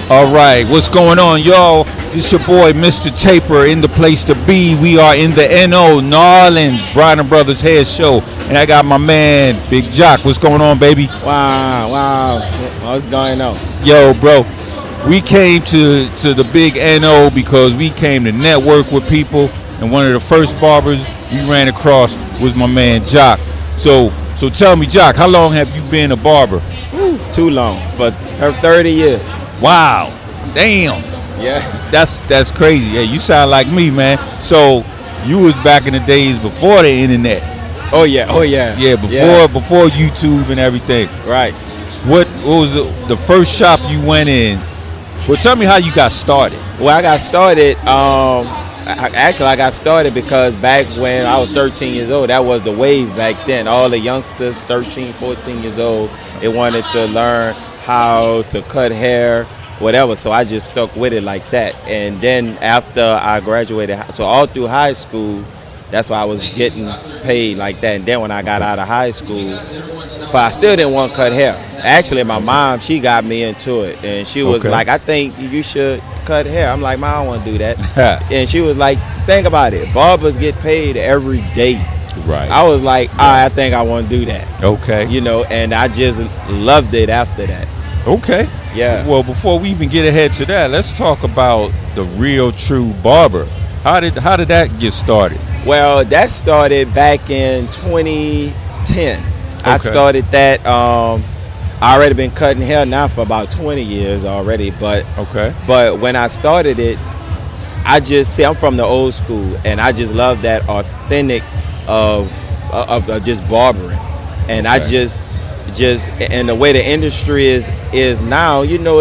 All right, what's going on, y'all? This your boy, Mr. Taper, in the place to be. We are in the NO, New Orleans, Brian and Brothers Hair Show. And I got my man, Big Jock. What's going on, baby? Wow. What's going on? Yo, bro, we came to the big NO because we came to network with people. And one of the first barbers we ran across was my man, Jock. So tell me, Jock, how long have you been a barber? Too long, for 30 years. Wow, damn. Yeah. That's crazy. Yeah, you sound like me, man. So you was back in the days before the internet. Oh yeah. Yeah, before YouTube and everything. Right. What was the first shop you went in? Well, tell me how you got started. Well, I got started. I got started because back when I was 13 years old, that was the wave back then. All the youngsters, 13, 14 years old, they wanted to learn how to cut hair, whatever. So I just stuck with it like that. And then after I graduated, so all through high school, that's why I was getting paid like that. And then when I got out of high school, I still didn't want to cut hair. Actually, my mom, she got me into it. And she was like, I think you should cut hair. I'm like, Mom, I don't want to do that. And she was like, think about it. Barbers get paid every day. Right. I was like, I think I want to do that. Okay. You know, and I just loved it after that. Okay. Yeah. Well, before we even get ahead to that, let's talk about the real true barber. How did that get started? Well, that started back in 2010. I started that. I already been cutting hair now for about 20 years already, but when I started it, I just see I'm from the old school, and I just love that authentic of just barbering, and I just and the way the industry is now,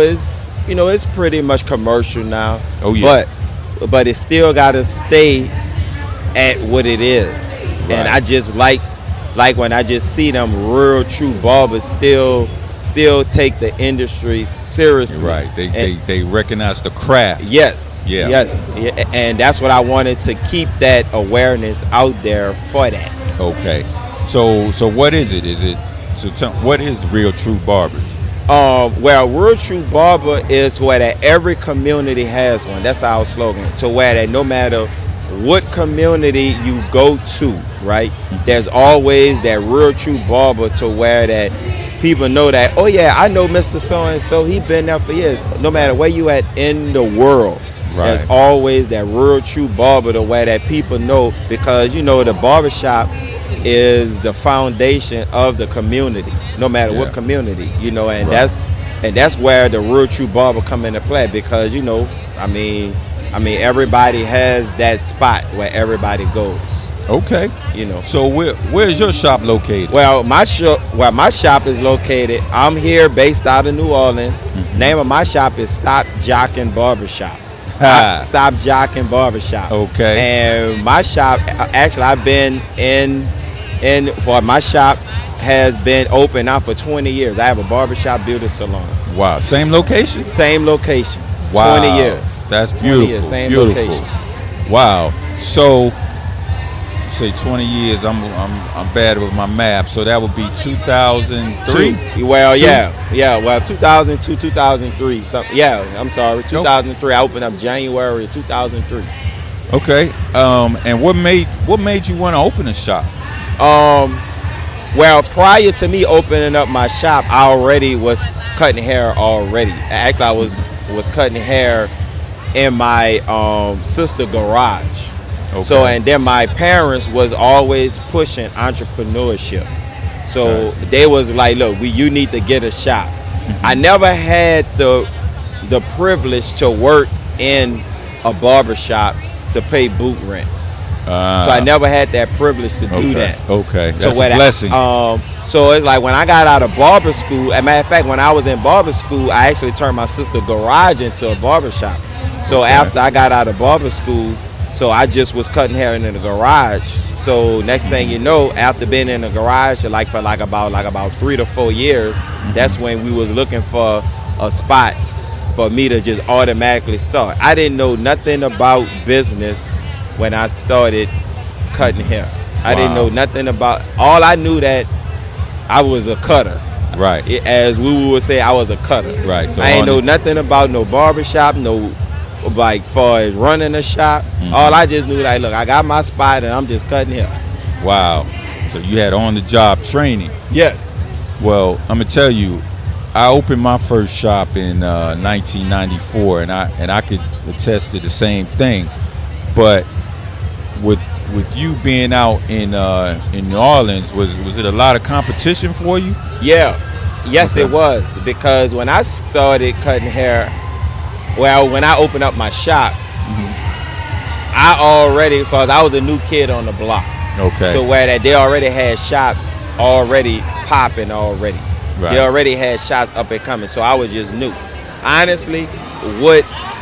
it's pretty much commercial now. Oh yeah. But it still gotta stay at what it is, right. And I just like when I just see them real true barbers still take the industry seriously. Right. They recognize the craft. Yes. Yeah. Yes. Yeah. And that's what I wanted to keep that awareness out there for that. Okay. So what is it? What is real true barbers? Well, real true barber is to where that every community has one. That's our slogan. To where that no matter what community you go to, right, there's always that real true barber to where that people know that, oh yeah, I know Mr. So-and-so, he been there for years. No matter where you at in the world, right. There's always that real true barber to where that people know, because the barbershop is the foundation of the community, no matter what community, and right. that's where the real true barber come into play, because I mean everybody has that spot where everybody goes. Okay. So where's your shop located? Well, my shop is located, I'm here based out of New Orleans. Mm-hmm. Name of my shop is Stop Jockin' Barbershop. Stop Jockin' Barbershop. Okay. And my shop, actually, I've been my shop has been open now for 20 years. I have a barbershop beauty salon. Wow. Same location? Same location. Wow. 20 years. That's beautiful. 20 years, same beautiful. location. Wow. So say 20 years, I'm bad with my math, so that would be 2003. Well, yeah. Well, 2002, 2003. I'm sorry, 2003. I opened up January 2003. Okay. And what made you want to open a shop? Well, prior to me opening up my shop, I already was cutting hair already. Actually, I was cutting hair in my sister's garage. Okay. So, and then my parents was always pushing entrepreneurship. So they was like, look, you need to get a shop. Mm-hmm. I never had the privilege to work in a barbershop to pay boot rent. So I never had that privilege to do that. Okay, that's a blessing. So it's like when I got out of barber school, as a matter of fact, when I was in barber school, I actually turned my sister's garage into a barbershop. So after I got out of barber school, so I just was cutting hair in the garage. So next thing you know, after being in the garage for about 3 to 4 years, that's when we was looking for a spot for me to just automatically start. I didn't know nothing about business when I started cutting hair. I didn't know nothing about. All I knew that I was a cutter. Right. As we would say, I was a cutter. Right. So I ain't know nothing about no barbershop, no, like, far as running a shop. All I just knew, like, look, I got my spot and I'm just cutting here. Wow. So you had on-the-job training. Yes. Well, I'm gonna tell you, I opened my first shop in 1994, and I could attest to the same thing. But with you being out in New Orleans, was it a lot of competition for you? Yeah. Yes, Okay. it was, because when I started cutting hair, well, when I opened up my shop, I was a new kid on the block. Okay. So where that they already had shops already popping already. Right. They already had shops up and coming. So I was just new. Honestly, what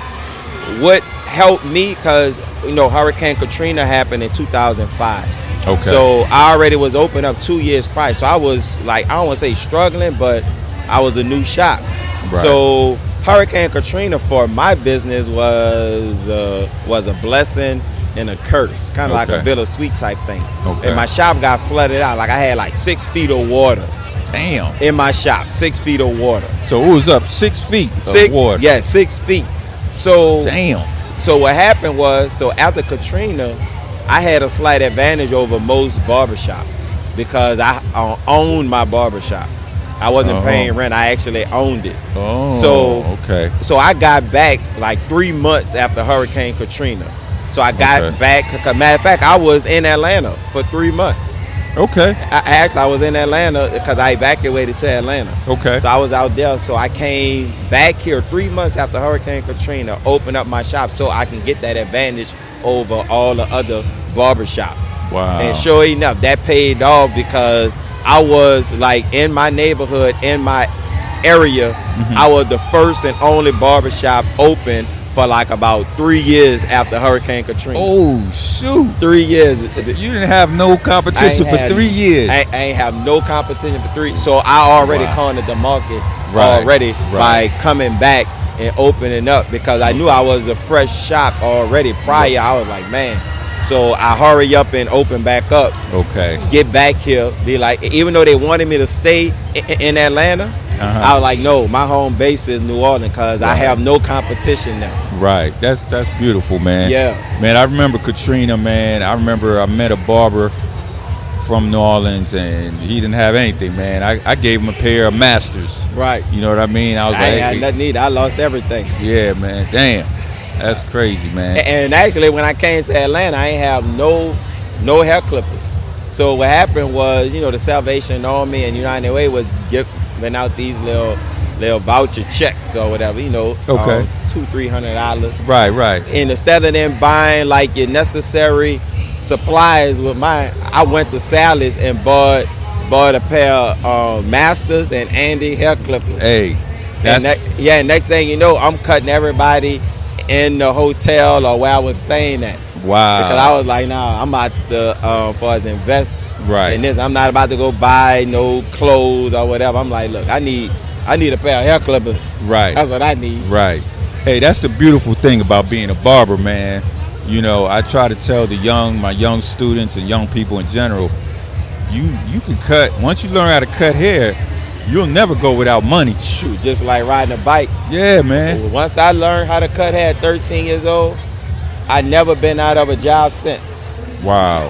helped me, because Hurricane Katrina happened in 2005. Okay. So I already was open up 2 years prior. So I was like, I don't want to say struggling, but I was a new shop. Right. So Hurricane Katrina for my business was a blessing and a curse, kind of like Okay. a bittersweet type thing. Okay. And my shop got flooded out. Like I had like 6 feet of water Damn. in my shop. 6 feet of water. So it was up 6 feet of water. Yeah, 6 feet. So Damn. So what happened was, so after Katrina, I had a slight advantage over most barbershops because I owned my barbershop. I wasn't paying rent. I actually owned it. Oh. So okay. So I got back like 3 months after Hurricane Katrina. So I got back. Matter of fact, I was in Atlanta for 3 months. Okay. I was in Atlanta because I evacuated to Atlanta. Okay. So I was out there. So I came back here 3 months after Hurricane Katrina, opened up my shop so I can get that advantage over all the other barbershops. Wow. And sure enough, that paid off because I was like in my neighborhood, in my area, I was the first and only barbershop open for like about 3 years after Hurricane Katrina. Oh shoot. 3 years. You didn't have no competition for 3 years. I ain't have no competition for 3. So I already cornered the market already by coming back and opening up because I knew I was a fresh shop already prior. I was like, man. So I hurry up and open back up. Okay. Get back here. Be like, even though they wanted me to stay in Atlanta, I was like, no, my home base is New Orleans because I have no competition now. Right. That's beautiful, man. Yeah. Man, I remember Katrina, man. I remember I met a barber from New Orleans and he didn't have anything, man. I gave him a pair of Masters. Right. You know what I mean? I was I ain't had nothing either. I lost everything. Yeah, man. Damn. That's crazy, man. And actually, when I came to Atlanta, I ain't have no hair clippers. So what happened was, the Salvation Army and United Way was giving out these little voucher checks or whatever, Okay. $200-$300. Right. And instead of them buying like your necessary supplies with mine, I went to Sally's and bought a pair of Masters and Andy hair clippers. Hey. Next thing you know, I'm cutting everybody in the hotel or where I was staying at. Wow. Because I was like, nah, I'm about to, for us invest in this. I'm not about to go buy no clothes or whatever. I'm like, look, I need a pair of hair clippers. Right. That's what I need. Right. Hey, that's the beautiful thing about being a barber, man. I try to tell my young students and young people in general, you can cut. Once you learn how to cut hair, you'll never go without money. Shoot, just like riding a bike. Yeah, man. Once I learned how to cut hair at 13 years old, I never been out of a job since. Wow.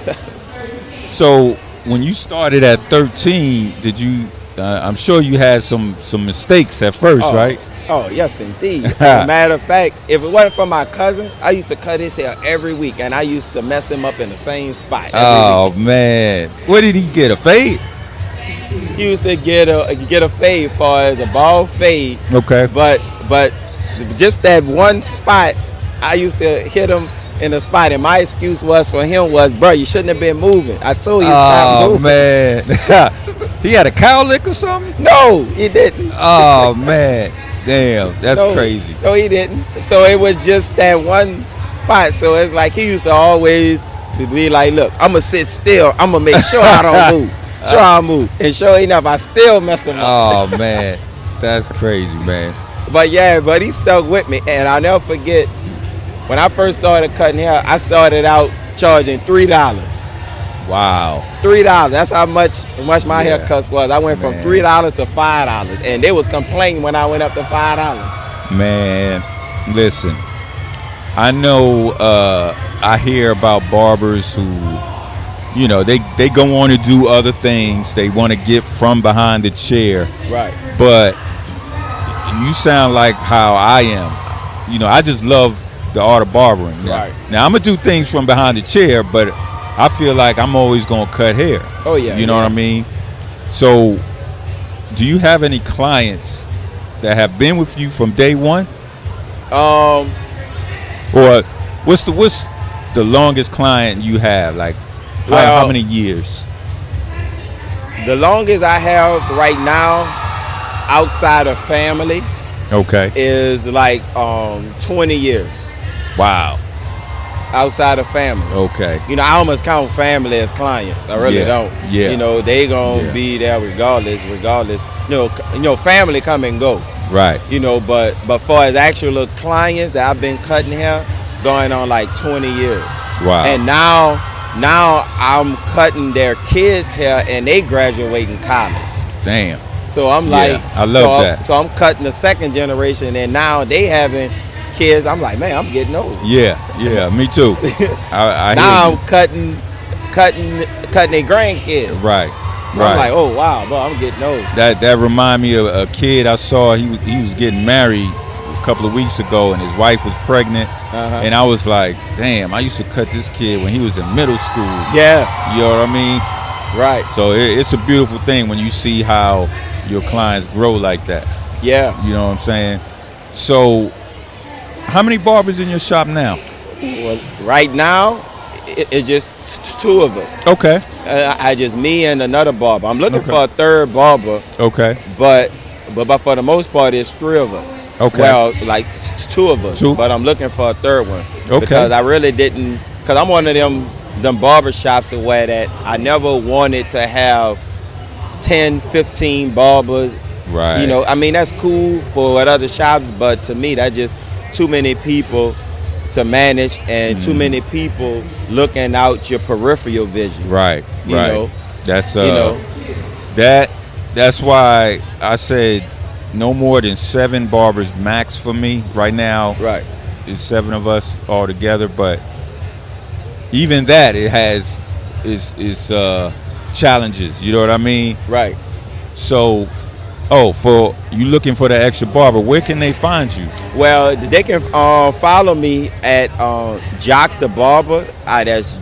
So when you started at 13, did you? I'm sure you had some mistakes at first, right? Oh, yes, indeed. As a matter of fact, if it wasn't for my cousin, I used to cut his hair every week, and I used to mess him up in the same spot every week. Man. What did he get, a fade? He used to get a fade far as a bald fade. Okay. But just that one spot, I used to hit him in the spot, and my excuse was, bro, you shouldn't have been moving. I told you stop moving. Oh, man. He had a cowlick or something? No, he didn't. Oh, man. Damn, that's crazy. No, he didn't. So it was just that one spot. So it's like he used to always be like, look, I'm going to sit still. I'm going to make sure I don't move. Sure I'll move. And sure enough, I still mess him up. Oh, man. That's crazy, man. But he stuck with me. And I'll never forget, when I first started cutting hair, I started out charging $3. Wow. $3. That's how much my Yeah. haircuts was. I went from Man. $3 to $5, and they was complaining when I went up to $5. Man, listen. I know I hear about barbers who, you know, they go on to do other things. They want to get from behind the chair. Right. But you sound like how I am. You know, I just love the art of barbering. Right. Now I'm gonna do things from behind the chair, but I feel like I'm always gonna cut hair. Oh, yeah, You know yeah. what I mean? So, do you have any clients that have been with you from day one, or what's the longest client you have? Like, how Well- many years? The longest I have right now, outside of family, Okay. is like 20 years. Wow. Outside of family. Okay. You know, I almost count family as clients. I really Yeah, don't. yeah. You know, they gonna Yeah. be there regardless. You know, family come and go. Right. You know, but far as actual clients that I've been cutting hair, going on like 20 years. Wow. And now I'm cutting their kids' hair, and they graduating college. Damn. So I'm Yeah, like, I love that. So I'm cutting the second generation, and now they having kids. I'm like, man, I'm getting old. Yeah. Me too. I Now hear I'm cutting their grandkids. you. Right. So I'm like, oh wow, bro, I'm getting old. That remind me of a kid I saw. He was getting married a couple of weeks ago, and his wife was pregnant. Uh-huh. And I was like, damn, I used to cut this kid when he was in middle school. Yeah, You know what I mean? right. So it's a beautiful thing when you see how your clients grow like that. Yeah. You know what I'm saying? So, how many barbers in your shop now? Well, right now, it's just two of us. Okay. I just me and another barber. I'm looking Okay. for a third barber, Okay. but for the most part, it's three of us. Okay. Well, like two of us. Two. But I'm looking for a third one. Okay. Because I really didn't. Because I'm one of them barber shops where that I never wanted to have 10, 15 barbers. Right. You know, I mean, that's cool for at other shops, but to me, that's just too many people to manage and too many people looking out your peripheral vision. Right. You right. know. That's You know. That's why I said no more than 7 barbers max for me right now. Right. It's 7 of us all together, but even that it has is challenges. You know what I mean? Right. So, for you looking for the extra barber, where can they find you? Well, they can follow me at Jock the Barber. That's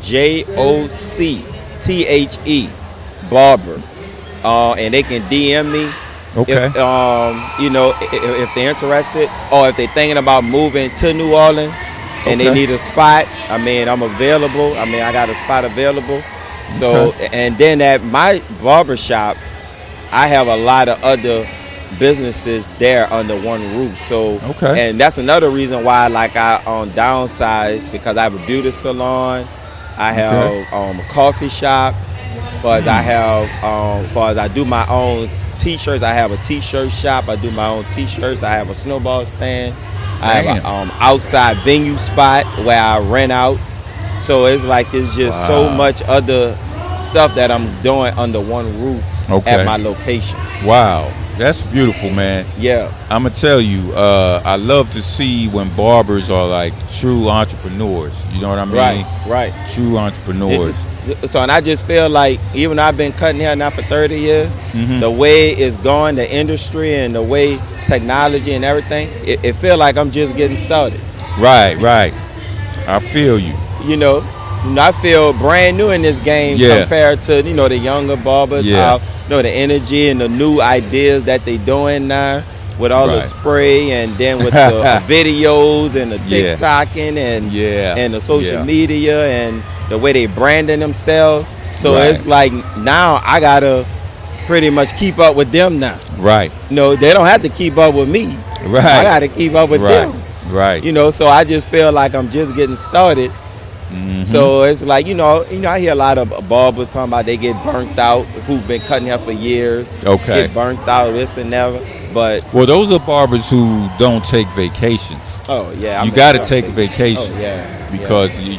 JOCTHE Barber. And they can DM me. Okay. If, you know, if they're interested or if they're thinking about moving to New Orleans and they Okay. need a spot, I mean, I'm available. I mean, I got a spot available. So, Okay. and then at my barber shop, I have a lot of other businesses there under one roof. So, Okay. and that's another reason why, like, I downsize, because I have a beauty salon, I have Okay. a coffee shop. As I have, as I do my own t-shirts, I have a t-shirt shop. I do my own t-shirts. I have a snowball stand. I have Damn. a outside venue spot where I rent out. So it's like it's just so Wow. much other stuff that I'm doing under one roof Okay. at my location. Wow, that's beautiful, man. Yeah, I'm gonna tell you, I love to see when barbers are like true entrepreneurs. You know what I mean? right. True entrepreneurs. So, and I just feel like even though I've been cutting hair now for 30 years, Mhm. the way it's going, the industry and the way technology and everything, it feel like I'm just getting started. Right. I feel you. You know, I feel brand new in this game Yeah. compared to, you know, the younger barbers. Yeah. How, you know, the energy and the new ideas that they doing now with all the Right. spray and then with the videos and the Yeah. TikToking and Yeah. and the social Yeah. media and the way they branding themselves. So Right. it's like now I gotta pretty much keep up with them now. Right. You know, they don't have to keep up with me. Right. I gotta keep up with Right. them. Right. You know, so I just feel like I'm just getting started. Mhm. So it's like, you know, I hear a lot of barbers talking about they get burnt out, who've been cutting hair for years. Okay. Get burnt out, this and never. But, Well, those are barbers who don't take vacations. oh, yeah. You got to take a vacation Oh, yeah. because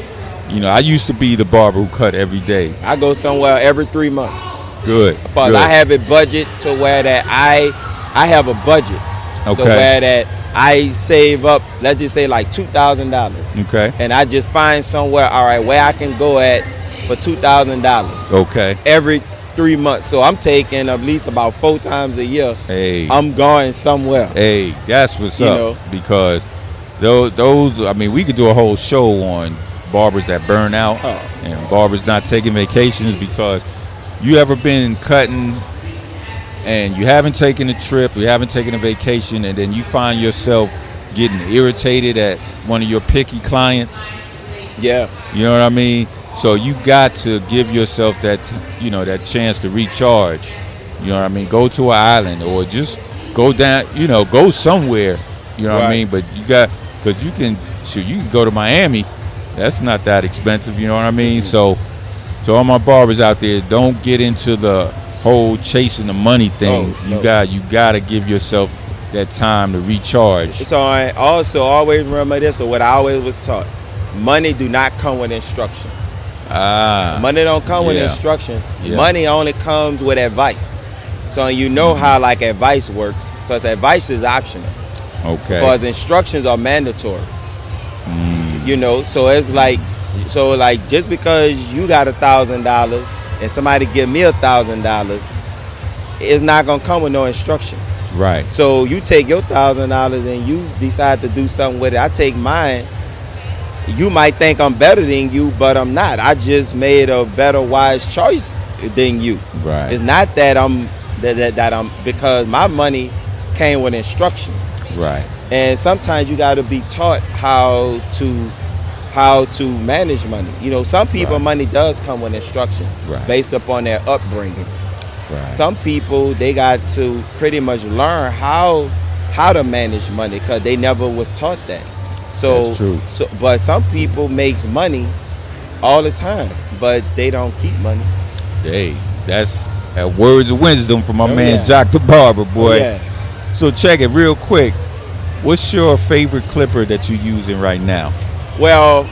You know, I used to be the barber who cut every day. I go somewhere every 3 months. Good. Because good. I have a budget to where that I have a budget Okay. to where that I save up, let's just say like $2,000. Okay. And I just find somewhere, all right, where I can go at for $2,000 Okay. every 3 months. So I'm taking at least about 4 times a year. Hey. I'm going somewhere. Hey, that's what's You up. know. Because those, I mean, we could do a whole show on barbers that burn out Oh. and barbers not taking vacations. Because you ever been cutting and you haven't taken a trip, you haven't taken a vacation, and then you find yourself getting irritated at one of your picky clients? Yeah. You know what I mean? So you got to give yourself that, that chance to recharge. You know what I mean? Go to an island or just go down, go somewhere. You know what I Right. mean? But you got, because you can go to Miami. That's not that expensive. You know what I mean? So to all my barbers out there, don't get into the whole chasing the money thing. No. You got to give yourself that time to recharge. So I also always remember this, or what I always was taught: money do not come with instructions. Money don't come with Yeah. instruction. Yeah. Money only comes with advice. So you know how like advice works. So it's advice is optional. Okay. As instructions are mandatory. So it's like, just because you got $1,000 and somebody give me $1,000, it's not gonna come with no instructions. Right. So you take your $1,000 and you decide to do something with it. I take mine. You might think I'm better than you, but I'm not. I just made a better, wise choice than you. Right. It's not that I'm because my money came with instructions. Right. And sometimes you got to be taught how to manage money. Some people Right. money does come with instruction Right. based upon their upbringing. Right. Some people, they got to pretty much learn how to manage money because they never was taught that. So, That's true. But some people makes money all the time, but they don't keep money. Hey, that's words of wisdom from my man yeah. Jock the Barber, boy. Yeah. So check it real quick. What's your favorite clipper that you're using right now? Well,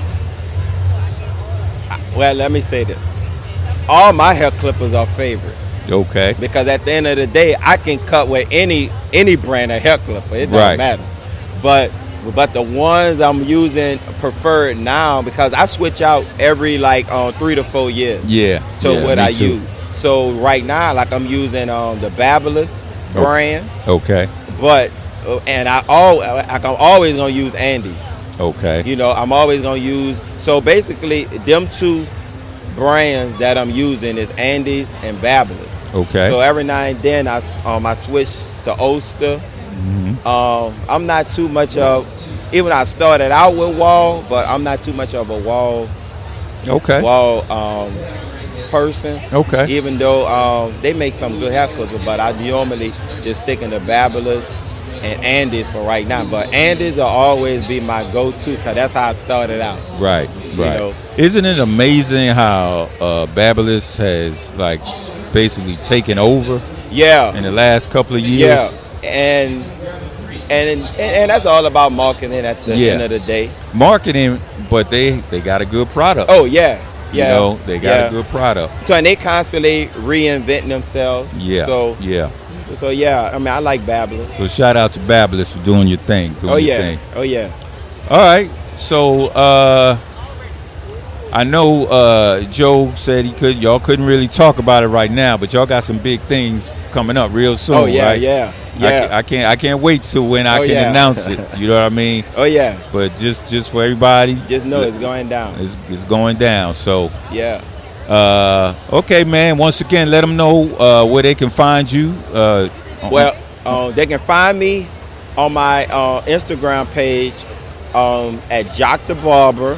let me say this. All my hair clippers are favorite Okay. because at the end of the day, I can cut with any brand of hair clipper. It doesn't Right. matter. But the ones I'm using preferred now because I switch out every 3 to 4 years. Yeah. To yeah, what me I too. use. So right now, I'm using the Babyliss brand, Okay. but and I'm always gonna use Andes. Okay. I'm always gonna use. So basically, them two brands that I'm using is Andes and Babyliss. Okay. So every now and then I switch to Oster. I'm not too much of. Even I started out with Wall, but I'm not too much of a Wall Okay. person. Okay. Even though they make some good hair clippers, but I normally just stick in the Babyliss and Andes for right now. But Andes will always be my go-to because that's how I started out. Right. Right. know. Isn't it amazing how Babyliss has basically taken over Yeah. in the last couple of years? Yeah. And that's all about marketing at the Yeah. end of the day. Marketing, but they got a good product. Oh yeah. Yeah. They got a good product. So and they constantly reinventing themselves. Yeah. So yeah. I mean I like Babyliss. So shout out to Babyliss for doing your thing. Oh yeah. Oh yeah. All right. So I know Joe said y'all couldn't really talk about it right now, but y'all got some big things coming up real soon. Oh yeah, right? yeah. I can't wait till when I can announce it. You know what I mean? Oh yeah. But just for everybody, Just know it's going down. It's going down. So Yeah. okay, man. Once again, let them know where they can find you. They can find me on my Instagram page at Jock the Barber,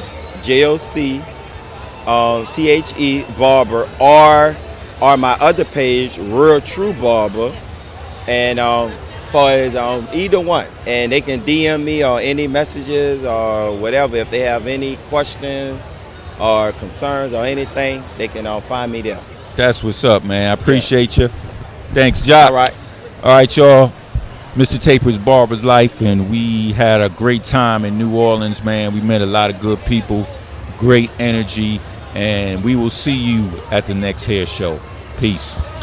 JOC THE Barber, or my other page, Real True Barber, and far as either one, and they can DM me or any messages or whatever if they have any questions or concerns or anything, they can find me there. That's what's up, man. I appreciate you. Thanks, Jock. All right. All right, y'all. Mr. Taper's Barber's Life, and we had a great time in New Orleans, man. We met a lot of good people, great energy, and we will see you at the next hair show. Peace.